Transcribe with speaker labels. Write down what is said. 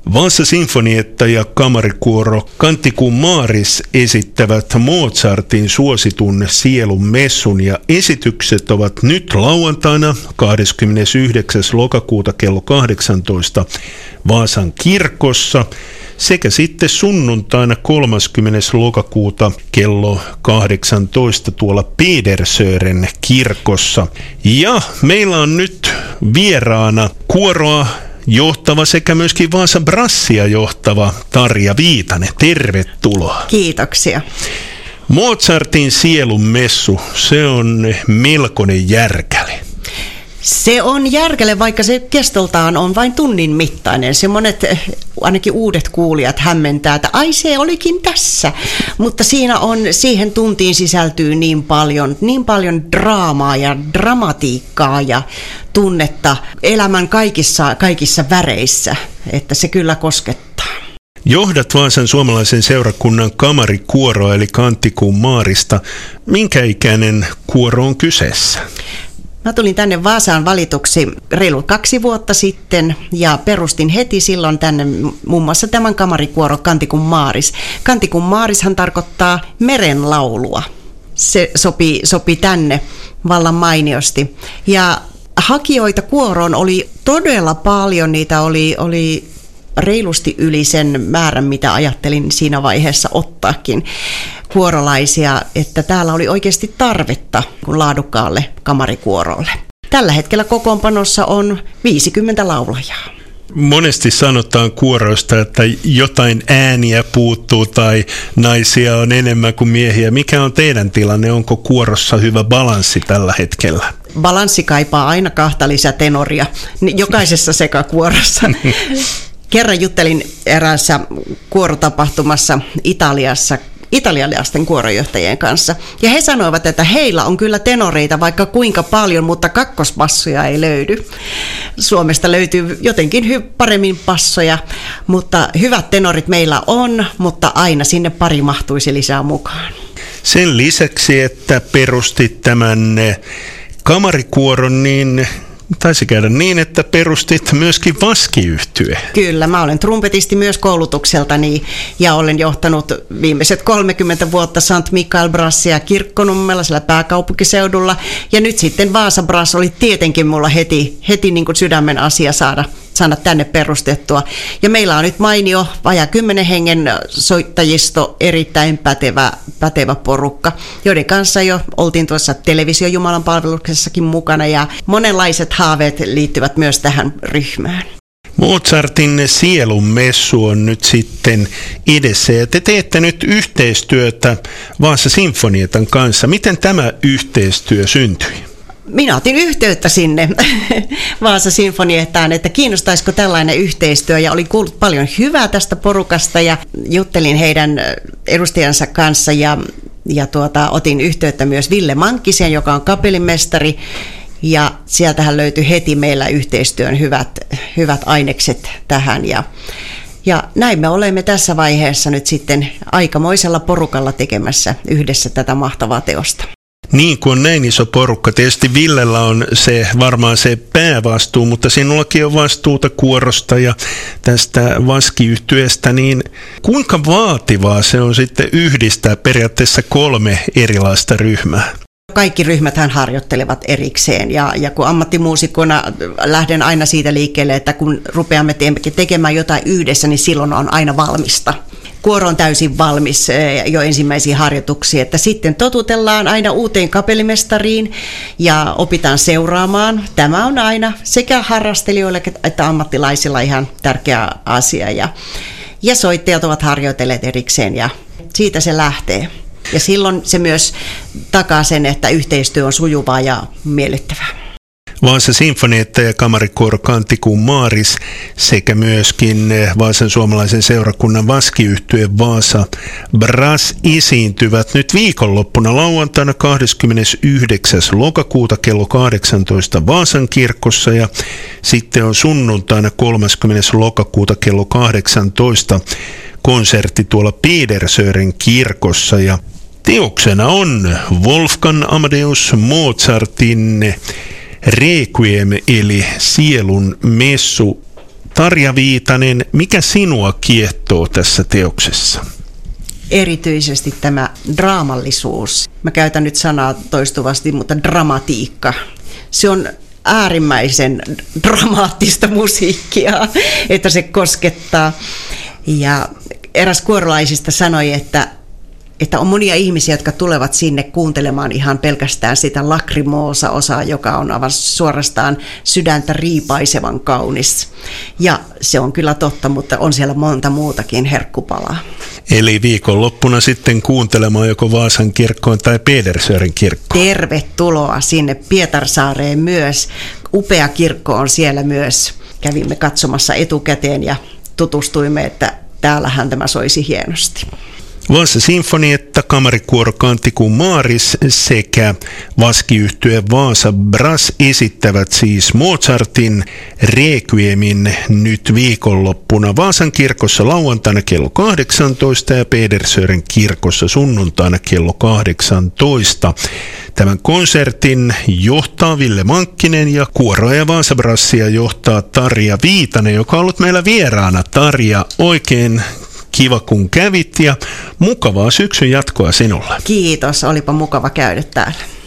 Speaker 1: Vaasa Sinfonietta ja kamarikuoro Canti cum Maris esittävät Mozartin suositun Sielun messun ja esitykset ovat nyt lauantaina 29. lokakuuta kello 18 Vaasan kirkossa sekä sitten sunnuntaina 30. lokakuuta kello 18 tuolla Pedersören kirkossa. Ja meillä on nyt vieraana kuoroa johtava sekä myöskin Vaasan Brassia johtava Tarja Viitanen. Tervetuloa.
Speaker 2: Kiitoksia.
Speaker 1: Mozartin Sielun messu, se on melkoinen järkäle.
Speaker 2: Se on järkele, vaikka se kestoltaan on vain tunnin mittainen. Se monet, ainakin uudet kuulijat hämmentää, että ai se olikin tässä. Mutta siihen tuntiin sisältyy niin paljon draamaa ja dramatiikkaa ja tunnetta elämän kaikissa väreissä, että se kyllä koskettaa.
Speaker 1: Johdat Vaasan suomalaisen seurakunnan kamarikuoroa eli Canti cum Marista. Minkä ikäinen kuoro on kyseessä?
Speaker 2: Mä tulin tänne Vaasaan valituksi reilu 2 vuotta sitten ja perustin heti silloin tänne muun muassa tämän kamarikuoro Canti cum Maris. Canti cum Marishan tarkoittaa merenlaulua. Se sopi tänne vallan mainiosti. Ja hakijoita kuoroon oli todella paljon, niitä oli reilusti yli sen määrän, mitä ajattelin siinä vaiheessa ottaakin kuorolaisia, että täällä oli oikeasti tarvetta laadukkaalle kamarikuorolle. Tällä hetkellä kokoonpanossa on 50 laulajaa.
Speaker 1: Monesti sanotaan kuoroista, että jotain ääniä puuttuu tai naisia on enemmän kuin miehiä. Mikä on teidän tilanne? Onko kuorossa hyvä balanssi tällä hetkellä? Balanssi
Speaker 2: kaipaa aina 2 lisätenoria jokaisessa sekakuorossa. Kerran juttelin eräässä kuorotapahtumassa Italiassa italialaisten kuorojohtajien kanssa. Ja he sanoivat, että heillä on kyllä tenoreita vaikka kuinka paljon, mutta kakkosbassoja ei löydy. Suomesta löytyy jotenkin paremmin bassoja, mutta hyvät tenorit meillä on, mutta aina sinne pari mahtuisi lisää mukaan.
Speaker 1: Sen lisäksi, että perustit tämän kamarikuoron, niin taisi käydä niin, että perustit myöskin vaskiyhtye.
Speaker 2: Kyllä, mä olen trumpetisti myös koulutukseltani ja olen johtanut viimeiset 30 vuotta St. Michael Brassia Kirkkonummella siellä pääkaupunkiseudulla. Ja nyt sitten Vaasa Brass oli tietenkin mulla heti niin kuin sydämen asia saada tänne perustettua. Ja meillä on nyt mainio vajaa 10 hengen soittajisto, erittäin pätevä porukka, joiden kanssa jo oltiin tuossa televisiojumalan palveluksessakin mukana ja monenlaiset haaveet liittyvät myös tähän ryhmään.
Speaker 1: Mozartin Sielun messu on nyt sitten edessä ja te teette nyt yhteistyötä Vaasa Sinfonietan kanssa. Miten tämä yhteistyö syntyi?
Speaker 2: Minä otin yhteyttä sinne Vaasa Sinfoniettaan, että kiinnostaisiko tällainen yhteistyö ja olin kuullut paljon hyvää tästä porukasta ja juttelin heidän edustajansa kanssa ja otin yhteyttä myös Ville Mankkiseen, joka on kapellimestari ja sieltähän löytyi heti meillä yhteistyön hyvät ainekset tähän ja näin me olemme tässä vaiheessa nyt sitten aikamoisella porukalla tekemässä yhdessä tätä mahtavaa teosta.
Speaker 1: Niin kuin on näin iso porukka, tietysti Villellä on varmaan se päävastuu, mutta sinullakin on vastuuta kuorosta ja tästä vaskiyhtyeestä, niin kuinka vaativaa se on sitten yhdistää periaatteessa 3 erilaista ryhmää?
Speaker 2: Kaikki ryhmäthän harjoittelevat erikseen ja kun ammattimuusikkona lähden aina siitä liikkeelle, että kun rupeamme tekemään jotain yhdessä, niin silloin on aina valmista. Kuoro on täysin valmis jo ensimmäisiin harjoituksiin, että sitten totutellaan aina uuteen kapellimestariin ja opitaan seuraamaan. Tämä on aina sekä harrastelijoille että ammattilaisilla ihan tärkeä asia ja soittajat ovat harjoitelleet erikseen ja siitä se lähtee. Ja silloin se myös takaa sen, että yhteistyö on sujuvaa ja miellyttävää.
Speaker 1: Vaasa Sinfonietta ja kamarikuoro Canti cum Maris sekä myöskin Vaasan suomalaisen seurakunnan vaskiyhtye Vaasa Brass esiintyvät nyt viikonloppuna lauantaina 29. lokakuuta kello 18 Vaasan kirkossa ja sitten on sunnuntaina 30. lokakuuta kello 18 konsertti tuolla Pedersören kirkossa ja teoksena on Wolfgang Amadeus Mozartin Requiem eli Sielun messu. Tarja Viitanen, mikä sinua kiehtoo tässä teoksessa?
Speaker 2: Erityisesti tämä draamallisuus. Mä käytän nyt sanaa toistuvasti, mutta dramatiikka. Se on äärimmäisen dramaattista musiikkia, että se koskettaa. Ja eräs kuorolaisista sanoi, että on monia ihmisiä, jotka tulevat sinne kuuntelemaan ihan pelkästään sitä lakrimoosa-osaa, joka on aivan suorastaan sydäntä riipaisevan kaunis. Ja se on kyllä totta, mutta on siellä monta muutakin herkkupalaa.
Speaker 1: Eli viikonloppuna sitten kuuntelemaan joko Vaasan kirkkoon tai Pedersörin kirkkoon.
Speaker 2: Tervetuloa sinne Pietarsaareen myös. Upea kirkko on siellä myös. Kävimme katsomassa etukäteen ja tutustuimme, että täällähän tämä soisi hienosti.
Speaker 1: Vaasa Sinfonietta, kamarikuoro Canticum Maris sekä vaskiyhtye Vaasa Brass esittävät siis Mozartin Requiemin nyt viikonloppuna Vaasan kirkossa lauantaina kello 18 ja Pedersörin kirkossa sunnuntaina kello 18. Tämän konsertin johtaa Ville Mankkinen ja kuoroa ja Vaasa Brassia johtaa Tarja Viitanen, joka on ollut meillä vieraana. Tarja, oikein kiva kun kävit ja mukavaa syksyn jatkoa sinulle.
Speaker 2: Kiitos, olipa mukava käydä täällä.